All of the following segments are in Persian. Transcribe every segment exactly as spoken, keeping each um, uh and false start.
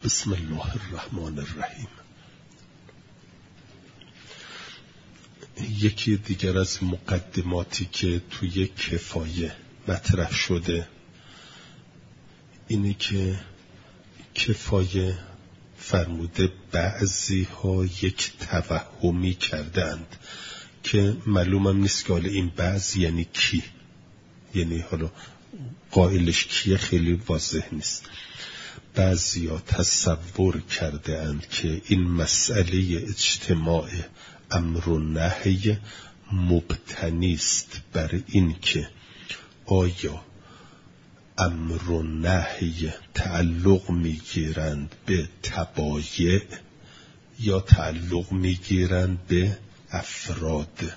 بسم الله الرحمن الرحیم. یکی دیگر از مقدماتی که توی کفایه مطرح شده اینه که کفایه فرموده بعضی ها یک توهمی کردند که معلومم نیست که حالا این بعض یعنی کی، یعنی حالا قائلش کیه خیلی واضح نیست. بعضی ها تصور کرده اند که این مسئله اجتماع امر و نهی مبتنی است بر این که آیا امر و نهی تعلق میگیرند به تبایع یا تعلق میگیرند به افراد.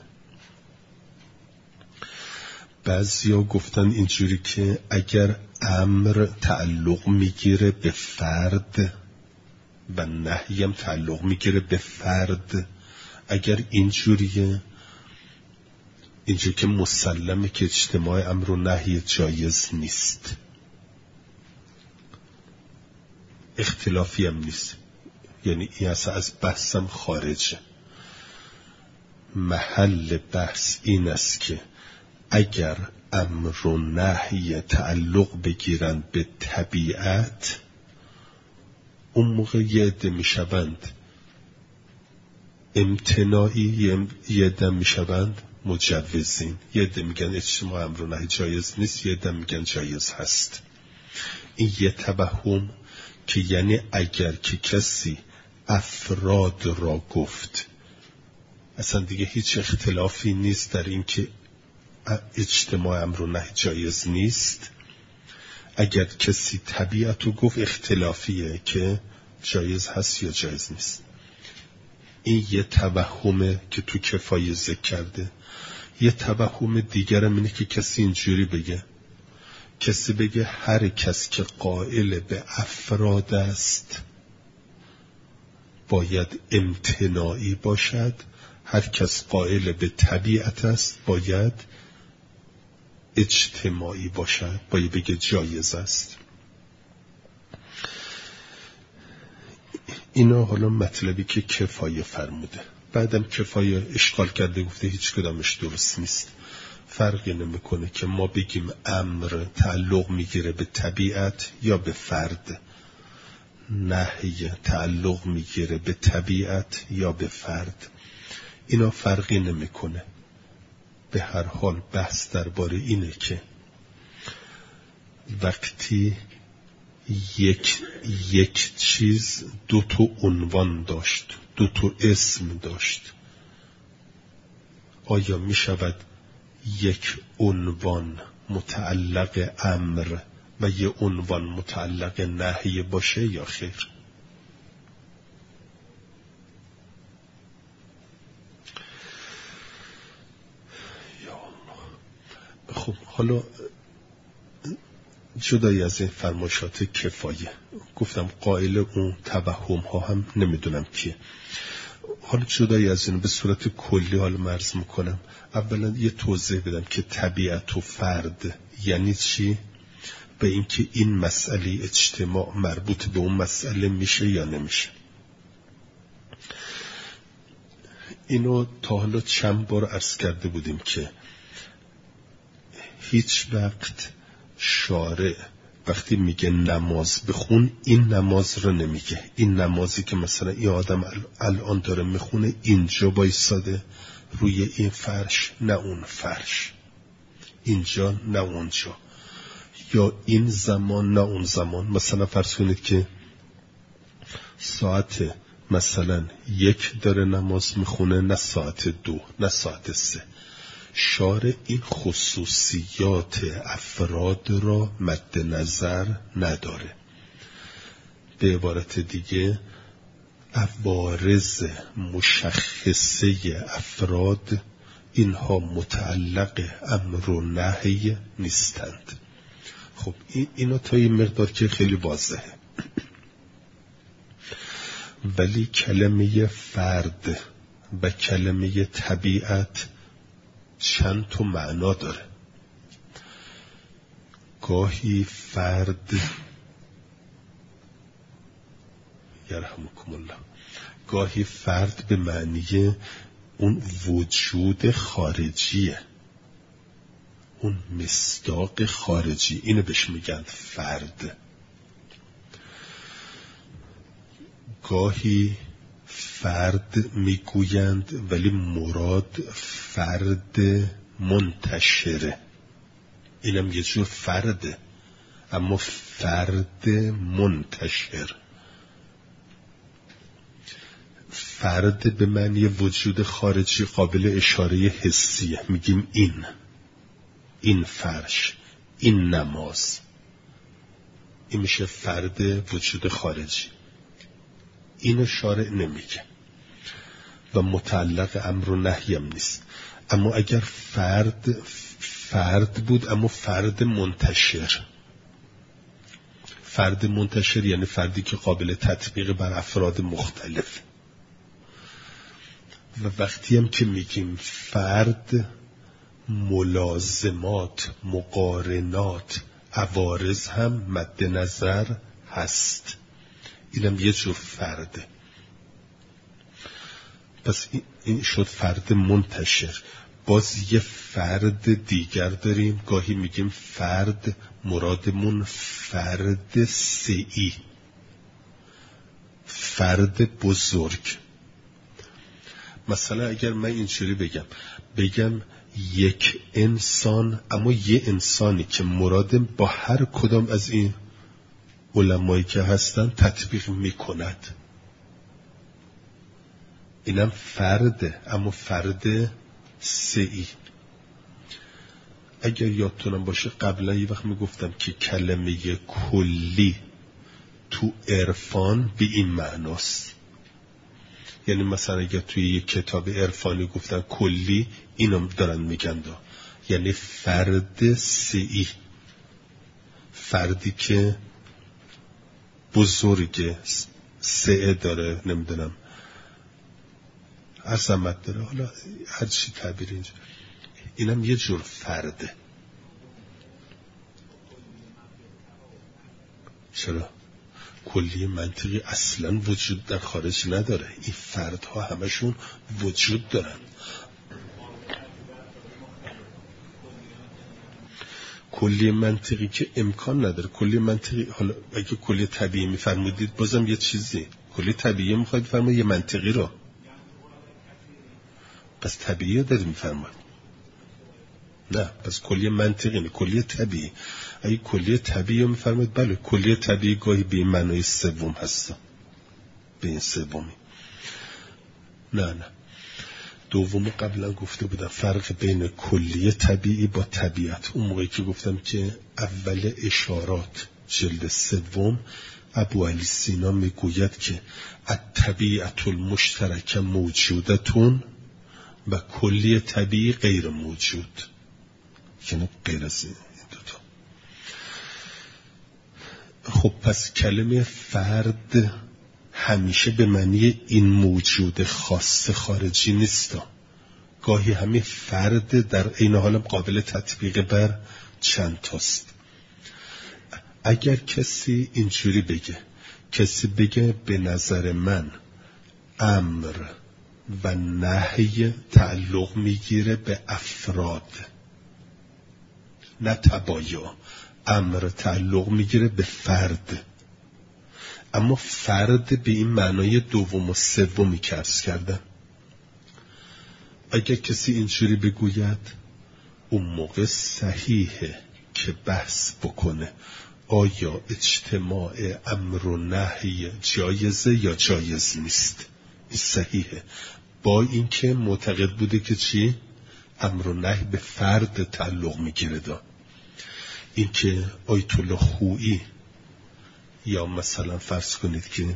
بعضیا گفتن اینجوری که اگر امر تعلق میگیره به فرد و نهی هم تعلق میگیره به فرد، اگر اینجوریه اینجوری که مسلمه که اجتماع امر و نهی جایز نیست، اختلافی هم نیست، یعنی این اصلا از بحثم خارجه. محل بحث این است که اگر امر و نهی تعلق بگیرند به طبیعت، اون موقع یه عده میشوند امتناعی، یه عده میشوند مجوزین، یه عده میگن اجتماع امر و نهی جایز نیست، یه عده میگن جایز هست. این یه توهم که یعنی اگر که کسی افراد را گفت اصلا دیگه هیچ اختلافی نیست در این که اجتماع امر و نهی جایز نیست. اگر کسی طبیعت رو گفت اختلافیه که جایز هست یا جایز نیست. این یه توهمه که تو کفایه ذکر کرده. یه توهم دیگرم اینه که کسی اینجوری بگه، کسی بگه هر کس که قائل به افراد است باید امتناعی باشد، هر کس قائل به طبیعت است باید اجتماعی باشد، باید بگه جایز است. اینا حالا مطلبی که کفایه فرموده. بعدم کفایه اشکال کرده، گفته هیچ کدامش درست نیست. فرقی نمیکنه که ما بگیم امر تعلق میگیره به طبیعت یا به فرد، نهی تعلق میگیره به طبیعت یا به فرد، اینا فرقی نمیکنه. به هر حال بحث درباره اینه که وقتی یک یک چیز دو تا عنوان داشت، دو تا اسم داشت، آیا می شود یک عنوان متعلق امر و یک عنوان متعلق نهی باشه یا خیر؟ خب حالا جدای از این فرمایشات کفایه، گفتم قائل اون توهم ها هم نمیدونم کیه. حالا جدای از این به صورت کلی حالا مرز میکنم. اولا یه توضیح بدم که طبیعت و فرد یعنی چی، به اینکه این مسئله اجتماع مربوط به اون مسئله میشه یا نمیشه. اینو تا حالا چند بار عرض کرده بودیم که هیچ وقت شارع وقتی میگه نماز بخون این نماز رو نمیگه. این نمازی که مثلا این آدم الان داره میخونه اینجا بایستاده روی این فرش نه اون فرش، اینجا نه اونجا، یا این زمان نه اون زمان. مثلا فرض کنید که ساعت مثلا یک داره نماز میخونه، نه ساعت دو نه ساعت سه. شارع این خصوصیات افراد را مد نظر نداره. به عبارت دیگه عوارض مشخصه افراد اینها متعلق امر و نهی نیستند. خب این اینا تا این مقدار که خیلی واضحه. ولی کلمه فرد و کلمه طبیعت چند تا معنا داره. گاهی فرد یرحمکم الله، گاهی فرد به معنی اون وجود خارجیه، اون مصداق خارجی، اینو بهش میگن فرد. گاهی فرد میگویند ولی مراد فرد منتشره، اینم یه جور فرده اما فرد منتشر. فرد به معنی وجود خارجی قابل اشاره حسیه، میگیم این این فرش، این نماز، این میشه فرد وجود خارجی. اینو شارع نمیگه و متعلق امر و نهی هم نیست. اما اگر فرد فرد بود اما فرد منتشر، فرد منتشر یعنی فردی که قابل تطبیق بر افراد مختلف. و وقتی هم که میگیم فرد، ملازمات، مقارنات، عوارض هم مد نظر هست، اینم یه جور فرده. پس این شد فرد منتشر. باز یه فرد دیگر داریم، گاهی میگیم فرد، مرادمون فرد سعی، فرد بزرگ. مثلا اگر من اینجوری بگم بگم یک انسان، اما یه انسانی که مرادم با هر کدام از این علمایی که هستن تطبیق میکند، اینم فرده اما فرد سعی. اگر یادتونم باشه قبلا یه وقت میگفتم که کلمه کلی تو عرفان به این معناست. یعنی مثلا اگر توی یک کتاب عرفانی گفتن کلی، اینم دارن میگن دا. یعنی فرد سعی، فردی که بزرگه، سعه داره، نمیدونم عظمت داره، حالا هر چی تعبیر اینجا، اینم یه جور فرده. چرا؟ کلی منطقی اصلا وجود در خارج نداره، این فردها همشون وجود دارن. کلی منطقی که امکان نداره. کلی منطقی، حالا اگه کلی طبیعی میفرمودید بازم یه چیزی، کلی طبیعی میخواید فرمایید یه منطقی رو، پس طبیعی رو دارید میفرمایید؟ نه، پس کلی منطقی نه، کلی طبیعی. اگه کلی طبیعی رو میفرمایید، بله کلی طبیعی گاهی به این معنای سوم هست، به این سومی. نه نه دوم قبلا گفته بودم فرق بین کلی طبیعی با طبیعت. اون موقعی که گفتم که اول اشارات جلد سوم ابو علی سینا میگوید که الطبیعت المشترکه موجودتون و کلی طبیعی غیر موجود، یعنی غیر از این دوتا. خب پس کلمه فرد همیشه به معنی این موجود خاص خارجی نیست، گاهی همین فرد در عین حال قابل تطبیق بر چند تاست. اگر کسی اینجوری بگه، کسی بگه به نظر من امر و نهی تعلق میگیره به افراد، نه تبایا، امر تعلق میگیره به فرد، اما فرد به این معنای دوم و سومی که عرض کردم. اگر کسی اینجوری بگوید، اون موقع صحیحه که بحث بکنه آیا اجتماع امر و نهی جایزه یا جایز نیست. این صحیحه، با اینکه معتقد بوده که چی؟ امر و نهی به فرد تعلق میگیره. دا اینکه آیت الله خویی یا مثلا فرض کنید که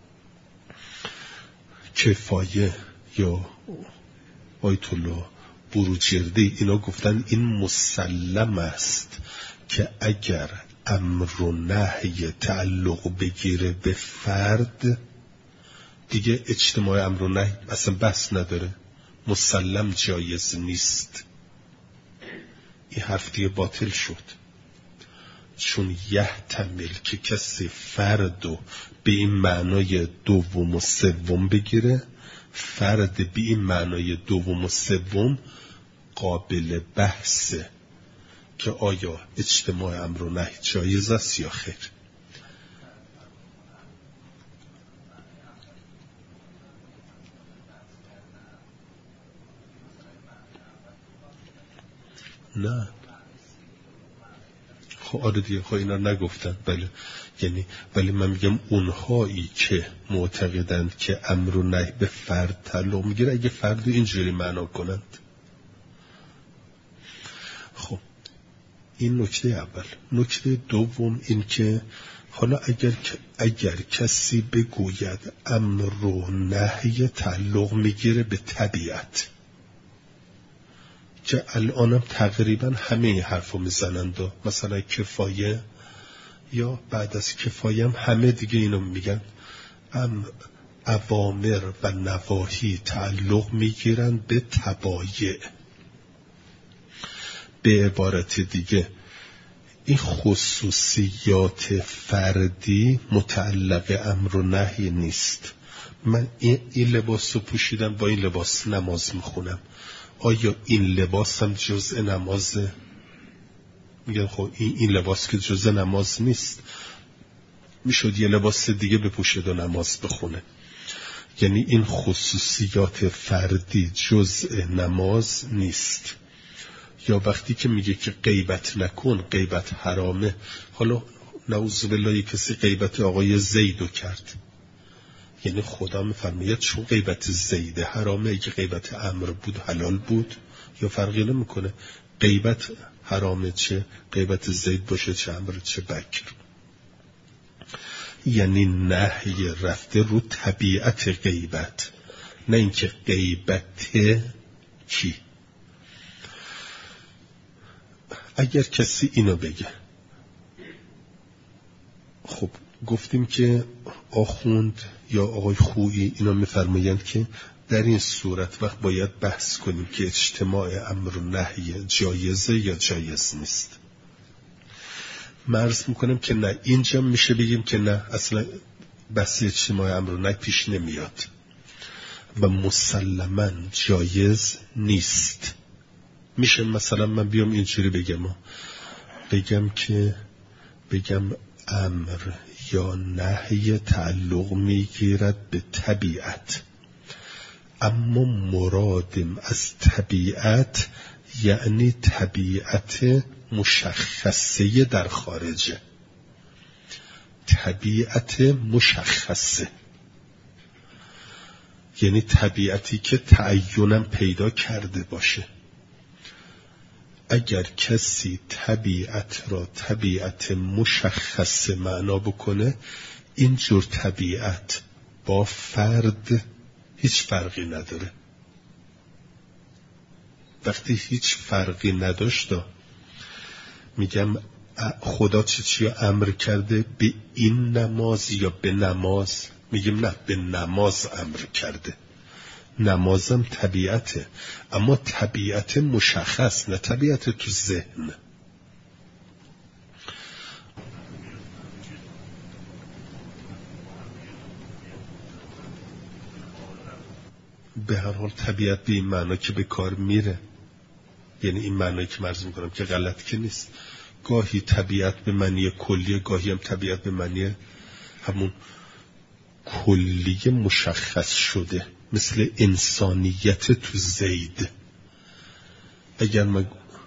کفایه یا آیت الله بروجردی، اینا گفتن این مسلم است که اگر امر و نهی تعلق بگیره به فرد، دیگه اجتماع امر و نهی اصلا بحث نداره، مسلم جایز نیست. این حرف دیگه باطل شد. چون یحتمل که کسی فردو به این معنای دوم و سوم بگیره، فرد به این معنای دوم و سوم قابل بحثه که آیا اجتماع امر و نهی جایز است یا خیر. نه خب آره دیگه، خب اینا نگفتن، بله، یعنی ولی من میگم اونهایی که معتقدند که امر و نهی به فرد تعلق میگیره، اگه فرد اینجوری معنا کنند. خب این نکته اول. نکته دوم این که حالا اگر اگر کسی بگوید امر و نهی تعلق میگیره به طبیعت، که الانم تقریبا همه این حرفو میزنند و مثلا کفایه یا بعد از کفایه هم همه دیگه اینو میگن، ام اوامر و نواهی تعلق میگیرن به تبایع. به عبارت دیگه این خصوصیات فردی متعلق امر و نهی نیست. من این, این لباس رو پوشیدم، با این لباس نماز میخونم، آیا این لباس هم جزء نمازه؟ میگن خب این, این لباس که جزء نماز نیست، میشد یه لباس دیگه بپوشید و نماز بخونه. یعنی این خصوصیات فردی جزء نماز نیست. یا وقتی که میگه که غیبت نکن، غیبت حرامه، حالا نعوذ بالله کسی غیبت آقای زیدو کرد، یعنی خدا میفرماید چون غیبت زید حرامه، اگه غیبت امر بود حلال بود، یا فرقی نمیکنه غیبت حرامه، چه غیبت زید باشه چه امر چه بکر. یعنی نهی رفته رو طبیعت غیبت، نه اینکه غیبت کی. اگر کسی اینو بگه، خب گفتیم که آخوند یا آقای خویی اینا میفرمایند که در این صورت وقت باید بحث کنیم که اجتماع امر و نهی جایزه یا جایز نیست. مرز میکنم که نه، اینجا میشه بگیم که نه، اصلا بحث اجتماع امر و نهی پیش نمیاد و مسلماً جایز نیست. میشه مثلا من بیام اینجوری بگم بگم که بگم امر یا نهی تعلق میگیرد به طبیعت، اما مرادم از طبیعت یعنی طبیعت مشخصه در خارجه، طبیعت مشخصه، یعنی طبیعتی که تعینم پیدا کرده باشه. اگر کسی طبیعت را طبیعت مشخص معنا بکنه، این جور طبیعت با فرد هیچ فرقی نداره. وقتی هیچ فرقی نداشت، میگم خدا چی چی امر کرده به این نماز یا به نماز، میگیم نه به نماز امر کرده. نمازم طبیعته، اما طبیعت مشخص، نه طبیعت تو ذهن. به هر حال طبیعت به این معنا که به کار میره، یعنی این معنایی که مرز میکنم که غلط که نیست. گاهی طبیعت به معنی کلیه، گاهی هم طبیعت به معنی همون کلیه مشخص شده، مثل انسانیت تو زید. اگر من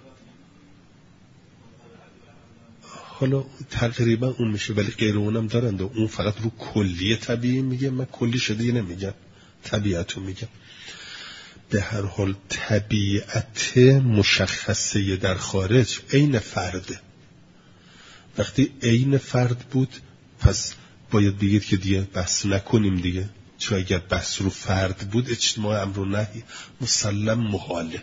حالا تقریبا اون میشه، ولی غیر اونم دارند و اون فقط رو کلیه طبیعی میگه، من کلی شده نمیگم، طبیعتو میگم. به هر حال طبیعت مشخصه در خارج عین فرده. وقتی عین فرد بود پس باید بگید که دیگه بحث نکنیم دیگه، چون اگر بحث رو فرد بود اجتماع امر و نهی مسلم محاله.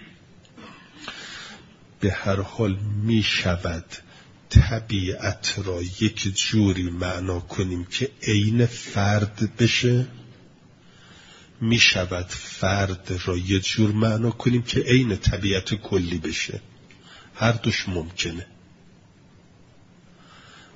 به هر حال می شود طبیعت را یک جوری معنا کنیم که عین فرد بشه، می شود فرد را یک جور معنا کنیم که عین طبیعت کلی بشه. هر دوش ممکنه.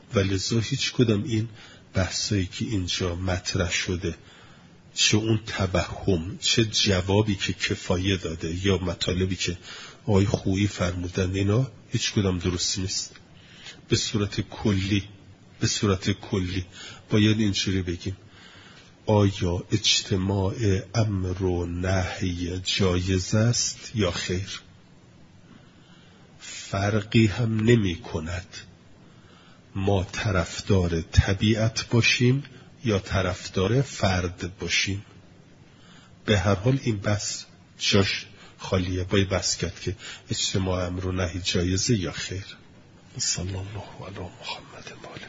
ولذا هیچ کدام این بحثایی که اینجا مطرح شده، چه اون توهم، چه جوابی که کفایه داده یا مطالبی که آقای خویی فرمودن، اینا هیچ کدام درست نیست. به صورت کلی به صورت کلی باید اینجوری بگیم: آیا اجتماع امر و نهی جایز است یا خیر؟ فرقی هم نمی کند ما طرفدار طبیعت باشیم یا طرفدار فرد باشیم. به هر حال این بحث جاش خالیه، باید بحث کرد که اجتماع امر و نهی جایزه یا خیر. صلی الله علی محمد و آله.